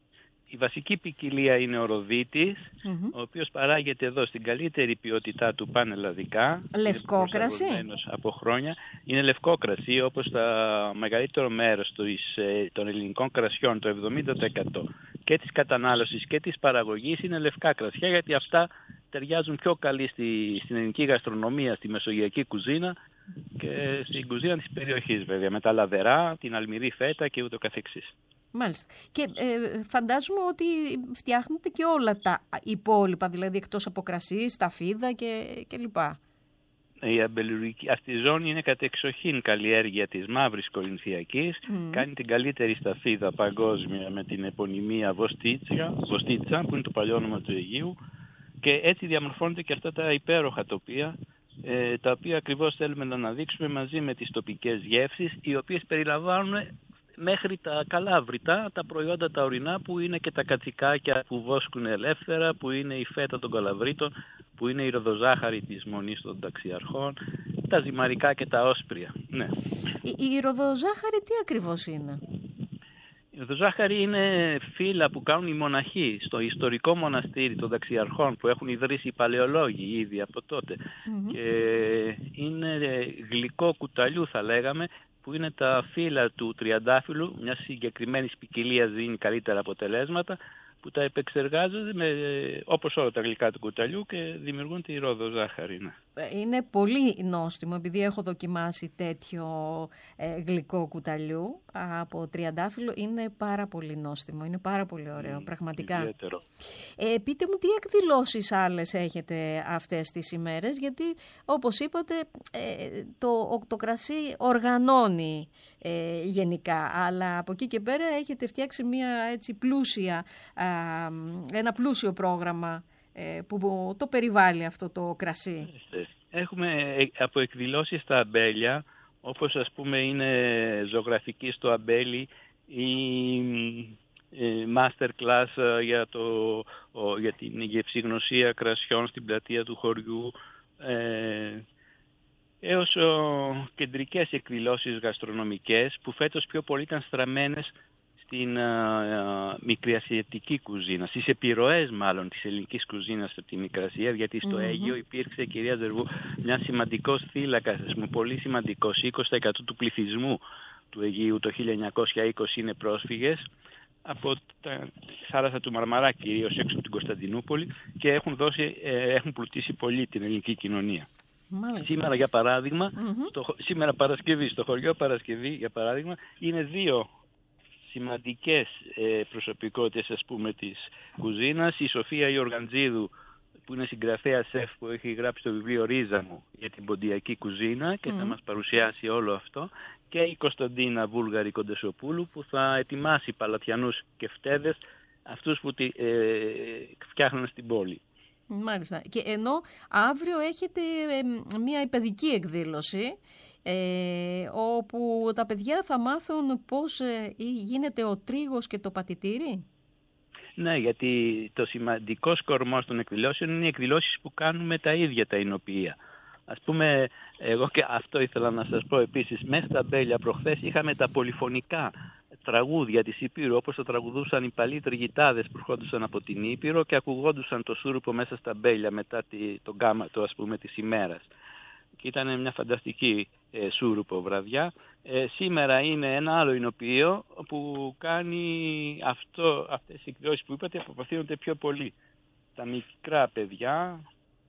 Η βασική ποικιλία είναι ο ροδίτης, ο οποίος παράγεται εδώ στην καλύτερη ποιότητά του πανελλαδικά. Λευκό κρασί. Από χρόνια. Είναι λευκό κρασί, όπως το μεγαλύτερο μέρος των ελληνικών κρασιών, το 70% και της κατανάλωσης και της παραγωγής είναι λευκά κρασιά, γιατί αυτά ταιριάζουν πιο καλή στην ελληνική γαστρονομία, στη μεσογειακή κουζίνα και στην κουζίνα της περιοχής βέβαια, με τα λαδερά, την αλμυρή φέτα και ούτω καθεξής. Μάλιστα. Και φαντάζομαι ότι φτιάχνετε και όλα τα υπόλοιπα, δηλαδή εκτός από κρασί, σταφίδα και λοιπά. Η αμπελουρική αυτή η ζώνη είναι κατεξοχήν καλλιέργεια της μαύρης Κορινθιακής. Κάνει την καλύτερη σταφίδα παγκόσμια με την επωνυμία Βοστίτσα, που είναι το παλιό όνομα του Αιγείου. Και έτσι διαμορφώνονται και αυτά τα υπέροχα τοπία, τα οποία ακριβώς θέλουμε να αναδείξουμε μαζί με τις τοπικές γεύσεις, οι οποίες περιλαμβάνουν μέχρι τα καλάβρητα, τα προϊόντα τα ορεινά, που είναι και τα κατσικάκια που βόσκουν ελεύθερα, που είναι η φέτα των καλαβρίτων, που είναι η ροδοζάχαρη της Μονής των Ταξιαρχών, τα ζυμαρικά και τα όσπρια. Ναι. Η ροδοζάχαρη τι ακριβώς είναι? Η ροδοζάχαρη είναι φύλλα που κάνουν οι μοναχοί στο ιστορικό μοναστήρι των Ταξιαρχών, που έχουν ιδρύσει οι παλαιολόγοι ήδη από τότε. Και είναι γλυκό κουταλιού, θα λέγαμε, που είναι τα φύλλα του τριαντάφυλλου, μια συγκεκριμένη ποικιλία δίνει καλύτερα αποτελέσματα, που τα επεξεργάζονται όπως όλα τα γλυκά του κουταλιού και δημιουργούν τη ροδοζάχαρη. Ναι. Είναι πολύ νόστιμο, επειδή έχω δοκιμάσει τέτοιο γλυκό κουταλιού από τριαντάφυλλο. Είναι πάρα πολύ νόστιμο, είναι πάρα πολύ ωραίο, πραγματικά. Ιδιαίτερο. Πείτε μου τι εκδηλώσεις άλλες έχετε αυτές τις ημέρες, γιατί όπως είπατε το κρασί οργανώνει γενικά, αλλά από εκεί και πέρα έχετε φτιάξει ένα πλούσιο πρόγραμμα που το περιβάλλει αυτό το κρασί. Έχουμε από εκδηλώσεις στα αμπέλια, όπως ας πούμε είναι ζωγραφική στο αμπέλι ή master class για την γευσηγνωσία κρασιών στην πλατεία του χωριού, έως κεντρικές εκδηλώσεις γαστρονομικές που φέτος πιο πολύ ήταν στραμμένες στην μικρασιατική κουζίνα, στις επιρροές μάλλον της ελληνικής κουζίνας από τη Μικρασία, γιατί στο Αίγυο υπήρξε, κυρία Ζερβού, μια σημαντικός θύλακας, πολύ σημαντικός, 20% του πληθυσμού του Αιγείου το 1920 είναι πρόσφυγες από τα θάλασσα του Μαρμαρά, κυρίως έξω από την Κωνσταντινούπολη, και έχουν πλουτίσει πολύ την ελληνική κοινωνία. Μάλιστα. Σήμερα, για παράδειγμα, σήμερα Παρασκευή, στο χωριό Παρασκευή, για παράδειγμα, είναι δύο σημαντικές προσωπικότητες, ας πούμε, της κουζίνας. Η Σοφία Ιοργαντζίδου, που είναι συγγραφέα σεφ, που έχει γράψει το βιβλίο «Ρίζα μου» για την ποντιακή κουζίνα και θα μας παρουσιάσει όλο αυτό, και η Κωνσταντίνα Βούλγαρη Κοντεσοπούλου, που θα ετοιμάσει παλατιανούς και φτέδες, αυτούς που φτιάχνουν στην πόλη. Μάλιστα. Και ενώ αύριο έχετε μια παιδική εκδήλωση, όπου τα παιδιά θα μάθουν πώς γίνεται ο τρίγος και το πατητήρι. Ναι, γιατί το σημαντικό κορμός των εκδηλώσεων είναι οι εκδηλώσεις που κάνουμε τα ίδια τα εινοποιεία. Ας πούμε, εγώ και αυτό ήθελα να σας πω επίσης, μέσα στα αμπέλια προχθές είχαμε τα πολυφωνικά τραγούδια της Ήπειρου, όπως το τραγουδούσαν οι παλιοί τριγητάδες που ερχόντουσαν από την Ήπειρο και ακουγόντουσαν το σούρουπο μέσα στα αμπέλια μετά τον γάματο, ας πούμε, της ημέρας. Και ήταν μια φανταστική σούρουπο βραδιά. Σήμερα είναι ένα άλλο εινοποιείο που κάνει αυτές οι εκδηλώσεις που είπατε, που απευθύνονται πιο πολύ. Τα μικρά παιδιά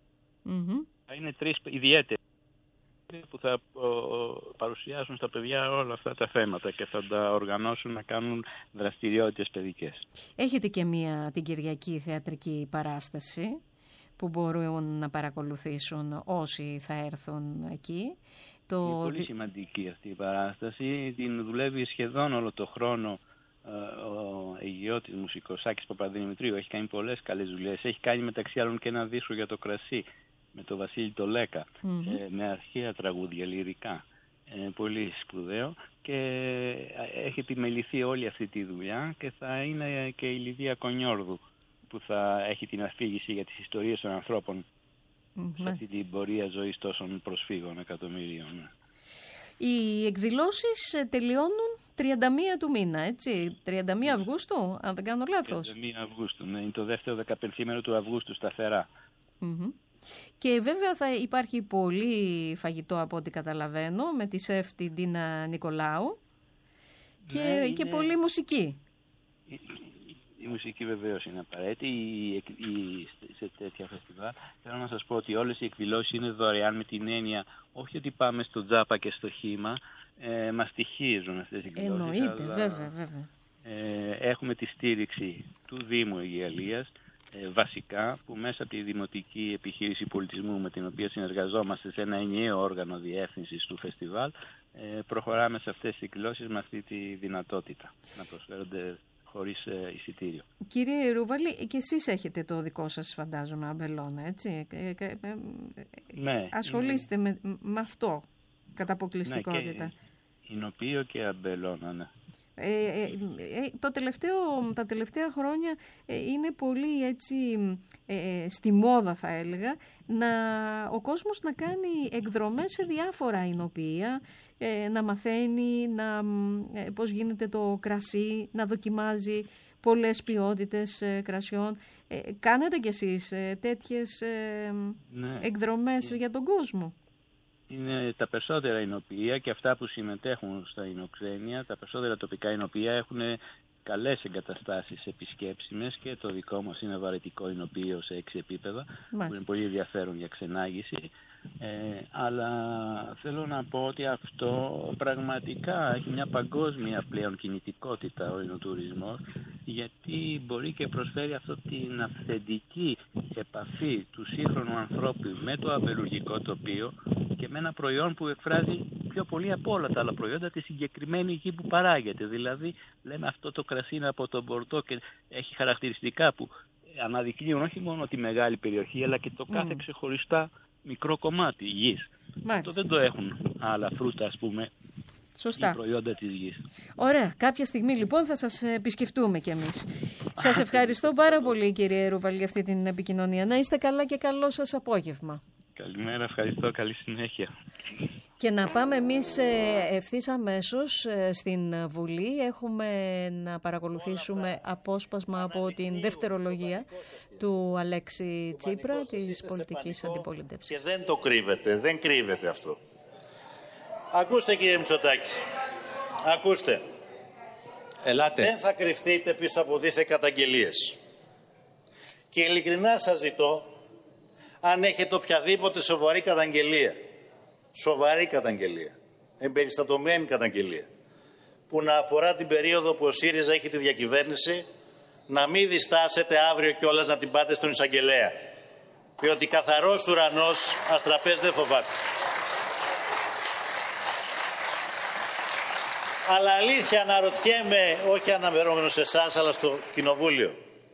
θα είναι τρεις ιδιαίτεροι που θα παρουσιάσουν στα παιδιά όλα αυτά τα θέματα και θα τα οργανώσουν να κάνουν δραστηριότητες παιδικές. Έχετε και την Κυριακή θεατρική παράσταση που μπορούν να παρακολουθήσουν όσοι θα έρθουν εκεί. Είναι πολύ σημαντική αυτή η παράσταση. Την δουλεύει σχεδόν όλο το χρόνο ο Αιγιώτης μουσικός Άκης Παπαδημητρίου. Έχει κάνει πολλές καλές δουλειές. Έχει κάνει μεταξύ άλλων και ένα δίσκο για το κρασί με τον Βασίλη το Λέκα, με αρχαία τραγούδια λυρικά. Πολύ σπουδαίο, και έχει επιμεληθεί όλη αυτή τη δουλειά, και θα είναι και η Λιδία Κονιόρδου που θα έχει την αφήγηση για τις ιστορίες των ανθρώπων σε αυτή την πορεία ζωής τόσων προσφύγων εκατομμυρίων. Οι εκδηλώσεις τελειώνουν 31 του μήνα, έτσι, 31 Αυγούστου, αν δεν κάνω λάθος. 31 Αυγούστου, ναι, είναι το δεύτερο 15ήμερο του Αυγούστου σταθερά. Και βέβαια θα υπάρχει πολύ φαγητό από ό,τι καταλαβαίνω, με τη σεφ την Τίνα Νικολάου και πολλή μουσική. Η μουσική βεβαίως είναι απαραίτητη σε τέτοια φεστιβάλ. Θέλω να σας πω ότι όλες οι εκδηλώσεις είναι δωρεάν, με την έννοια όχι ότι πάμε στο τζάπα και στο χύμα, μας στοιχίζουν αυτές οι εκδηλώσεις. Εννοείται, βέβαια. Έχουμε τη στήριξη του Δήμου Αιγιαλίας, βασικά, που μέσα από τη Δημοτική Επιχείρηση Πολιτισμού, με την οποία συνεργαζόμαστε σε ένα ενιαίο όργανο διεύθυνσης του φεστιβάλ, προχωράμε σε αυτές τις εκδηλώσεις με αυτή τη δυνατότητα να προσφέρονται χωρίς εισιτήριο. Κύριε Ρούβαλη, και εσείς έχετε το δικό σας, φαντάζομαι, αμπελώνα, έτσι. Ναι. Ασχολείστε με αυτό, κατά αποκλειστικότητα. Ναι, και εινοποιείο και αμπελώνα, ναι. Τα τελευταία χρόνια είναι πολύ έτσι στη μόδα, θα έλεγα, ο κόσμος να κάνει εκδρομές σε διάφορα εινοποιεία, να μαθαίνει πώς γίνεται το κρασί, να δοκιμάζει πολλές ποιότητες κρασιών. Κάνετε κι εσείς τέτοιες εκδρομές για τον κόσμο? Είναι τα περισσότερα εινοποιεία και αυτά που συμμετέχουν στα εινοξένια, τα περισσότερα τοπικά εινοποιεία έχουν καλές εγκαταστάσεις επισκέψιμες, και το δικό μας είναι βαρετικό εινοποιείο σε 6 επίπεδα, που είναι πολύ ενδιαφέρον για ξενάγηση. Αλλά θέλω να πω ότι αυτό πραγματικά έχει μια παγκόσμια πλέον κινητικότητα ο εινοτουρισμός, γιατί μπορεί και προσφέρει αυτή την αυθεντική επαφή του σύγχρονου ανθρώπου με το αμπελουργικό τοπίο και με ένα προϊόν που εκφράζει πιο πολύ από όλα τα άλλα προϊόντα τη συγκεκριμένη γη που παράγεται. Δηλαδή, λέμε, αυτό το κρασί είναι από τον Μπορτό και έχει χαρακτηριστικά που αναδεικνύουν όχι μόνο τη μεγάλη περιοχή, αλλά και το κάθε ξεχωριστά μικρό κομμάτι γης. Αυτό δεν το έχουν άλλα φρούτα, ας πούμε. Σωστά. Οι προϊόντα της γης. Ωραία. Κάποια στιγμή λοιπόν θα σας επισκεφτούμε κι εμείς. Σας ευχαριστώ πάρα πολύ, κύριε Ρούβαλη, για αυτή την επικοινωνία. Να είστε καλά και καλό σας απόγευμα. Καλημέρα, ευχαριστώ, καλή συνέχεια. Και να πάμε εμείς ευθύς αμέσως στην Βουλή. Έχουμε να παρακολουθήσουμε απόσπασμα από την δευτερολογία του Αλέξη Τσίπρα, της πολιτικής αντιπολίτευσης. Και δεν το κρύβεται, δεν κρύβεται αυτό. Ακούστε, κύριε Μητσοτάκη, ακούστε. Ελάτε. Δεν θα κρυφτείτε πίσω από δίθεν καταγγελίες. Και ειλικρινά σας ζητώ, αν έχετε οποιαδήποτε σοβαρή καταγγελία, εμπεριστατωμένη καταγγελία, που να αφορά την περίοδο που ο ΣΥΡΙΖΑ έχει τη διακυβέρνηση, να μην διστάσετε αύριο κιόλας να την πάτε στον εισαγγελέα. Διότι καθαρός ουρανός αστραπές δεν φοβάται. Αλλά αλήθεια αναρωτιέμαι, όχι αναμερώμενο σε εσάς, αλλά στο Κοινοβούλιο,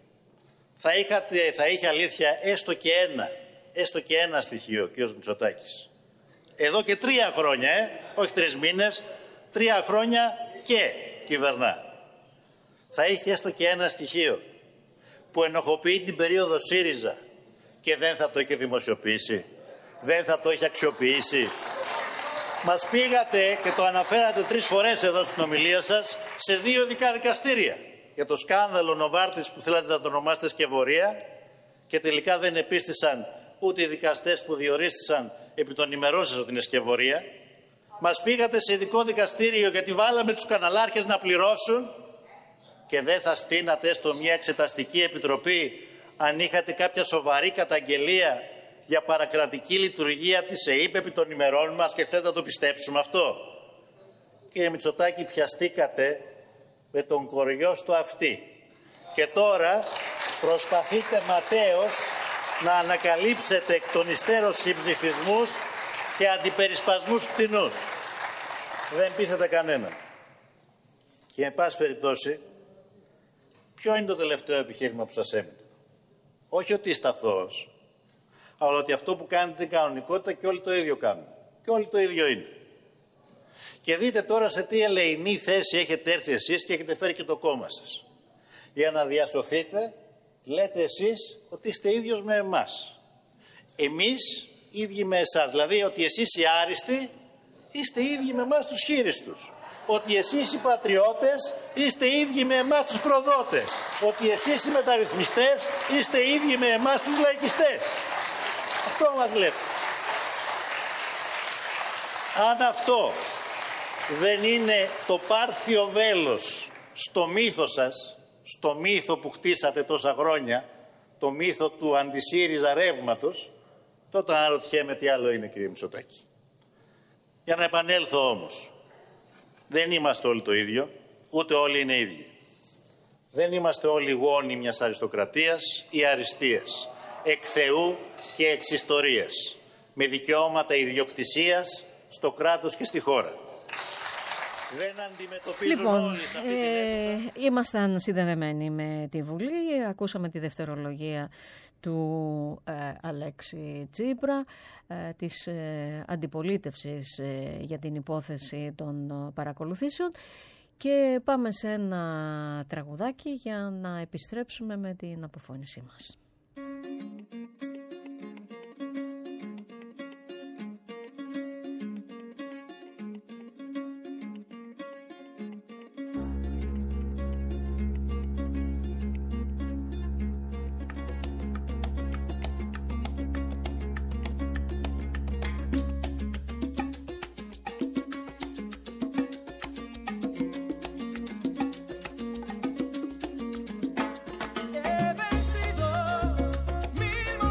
θα είχε αλήθεια έστω και ένα στοιχείο, κύριος Μητσοτάκης. Εδώ και 3 χρόνια, όχι 3 μήνες, 3 χρόνια και κυβερνά. Θα είχε έστω και ένα στοιχείο που ενοχοποιεί την περίοδο ΣΥΡΙΖΑ και δεν θα το είχε δημοσιοποιήσει, δεν θα το είχε αξιοποιήσει. Μας πήγατε και το αναφέρατε 3 φορές εδώ στην ομιλία σας σε 2 ειδικά δικαστήρια για το σκάνδαλο Νοβάρτης που θέλατε να το ονομάσετε σκευωρία, και τελικά δεν επίστησαν ούτε οι δικαστές που διορίστησαν επί των ημερών σας ότι είναι σκευωρία. Μας πήγατε σε ειδικό δικαστήριο γιατί βάλαμε τους καναλάρχες να πληρώσουν, και δεν θα στείνατε έστω μια εξεταστική επιτροπή αν είχατε κάποια σοβαρή καταγγελία για παρακρατική λειτουργία της ΕΥΠ επί των ημερών μας και θέλετε να το πιστέψουμε αυτό. Κύριε Μητσοτάκη, πιαστήκατε με τον κοριό στο αυτί και τώρα προσπαθείτε ματέως να ανακαλύψετε εκ των υστέρων συμψηφισμούς και αντιπερισπασμούς φτηνούς. Δεν πείθετε κανέναν. Και εν πάση περιπτώσει, ποιο είναι το τελευταίο επιχείρημα που σας έμεινε? Όχι ότι είστε αθώος, αλλά ότι αυτό που κάνετε είναι κανονικότητα και όλοι το ίδιο κάνουν. Και όλοι το ίδιο είναι. Και δείτε τώρα σε τι ελεηνή θέση έχετε έρθει εσείς και έχετε φέρει και το κόμμα σας. Για να διασωθείτε, λέτε εσείς ότι είστε ίδιος με εμάς. Εμείς ίδιοι με εσάς. Δηλαδή ότι εσείς οι άριστοι είστε ίδιοι με εμάς τους χείριστους. Ότι εσείς οι πατριώτες είστε ίδιοι με εμάς τους προδότες. Ότι εσείς οι μεταρρυθμιστές είστε ίδιοι με εμάς τους λαϊκιστές. Αυτό μας λέτε. Αν αυτό δεν είναι το πάρθιο βέλος στο μύθο σας, στο μύθο που χτίσατε τόσα χρόνια, το μύθο του αντισύριζα ρεύματος, τότε αναρωτιέμαι τι άλλο είναι, κύριε Μητσοτάκη. Για να επανέλθω όμως, δεν είμαστε όλοι το ίδιο, ούτε όλοι είναι ίδιοι. Δεν είμαστε όλοι γόνοι μιας αριστοκρατίας ή αριστείας, εκ Θεού και εξ ιστορίας, με δικαιώματα ιδιοκτησίας στο κράτος και στη χώρα. Δεν αντιμετωπίζουν Λοιπόν, όλοι σε αυτή την αίθουσα. ήμασταν συνδεδεμένοι με τη Βουλή, ακούσαμε τη δευτερολογία του Αλέξη Τσίπρα, της αντιπολίτευσης για την υπόθεση των παρακολουθήσεων, και πάμε σε ένα τραγουδάκι για να επιστρέψουμε με την αποφώνησή μας. He vencido 1000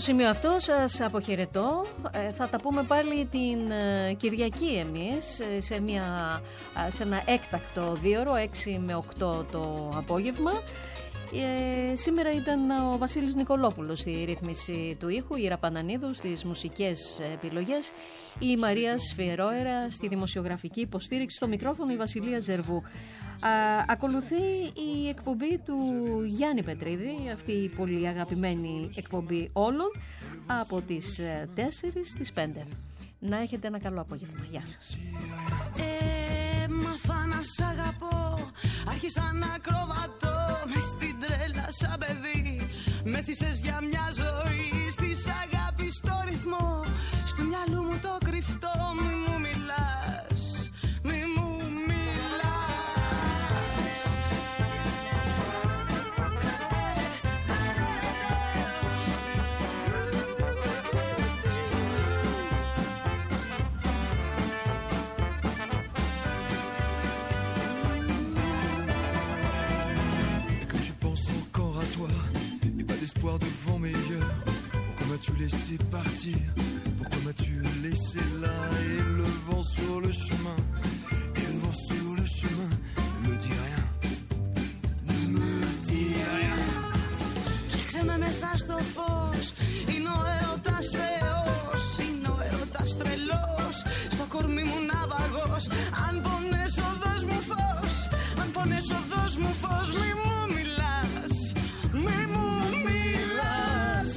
σημείο αυτό σας αποχαιρετώ. Θα τα πούμε πάλι την Κυριακή εμείς σε ένα έκτακτο 2ωρο, 6 με 8 το απόγευμα. Σήμερα ήταν ο Βασίλης Νικολόπουλος στη ρύθμιση του ήχου, η Ήρα Πανανίδου στις μουσικές επιλογές, η Μαρία Σφιερόερα στη δημοσιογραφική υποστήριξη, στο μικρόφωνο η Βασιλεία Ζερβού. Ακολουθεί η εκπομπή του Γιάννη Πετρίδη, αυτή η πολύ αγαπημένη εκπομπή όλων, από τις 4 στις 5. Να έχετε ένα καλό απόγευμα. Γεια σας. Μάθα να σ' αγαπώ, άρχισα να ακροβατώ μες στην τρέλα σαν παιδί. Με θύσες για μια ζωή, στις αγάπης στο ρυθμό, στο μυαλό μου το κρυφτό. Μη μου μιλάς, μη μου espoir de vent meilleur. Pourquoi m'as-tu laissé partir? Pourquoi m'as-tu laissé là? Et le vent sur le chemin, et le vent sur le chemin. Ne me dis rien, ne me dis rien. Ψάξε με μέσα στο φως, είναι ο έρωτας θεός, είναι ο έρωτας τρελός, στο κορμί μου ναυαγός. Αν πονες οδός μου φως, αν πονες οδός μου φως, μη μου μιλάς, μη μου μιλάς.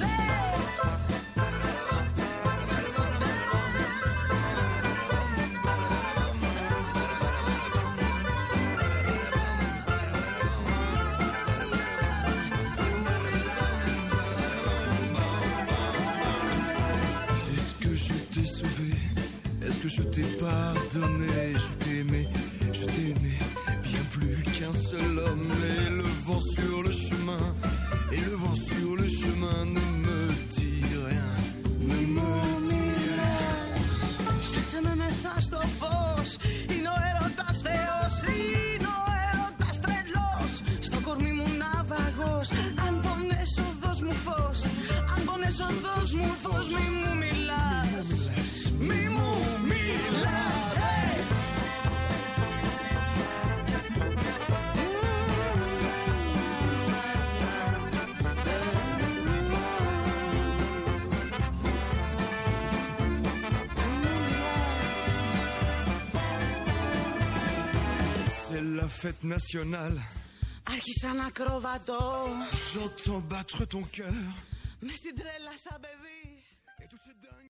Est-ce que je t'ai sauvé? Est-ce que je t'ai pardonné? Je t'ai aimé bien plus qu'un seul homme. Et le vent sur le chemin, et le vent sur le chemin. Ne me dis rien, ne me dis rien. Ψάξε με μέσα στο φως, είναι ο έρωτας θεός, είναι ο έρωτας τρελός, στο κορμί μου ναυαγός. Αν πονες οδός μου φως, αν πονες οδός μου φως, μη μου μιλάς, μη μου μιλάς. C'est la fête nationale. Άρχισα να ακροβατώ J'entends battre ton cœur. μες στην τρέλα σαν παιδί. Et tous ces dingues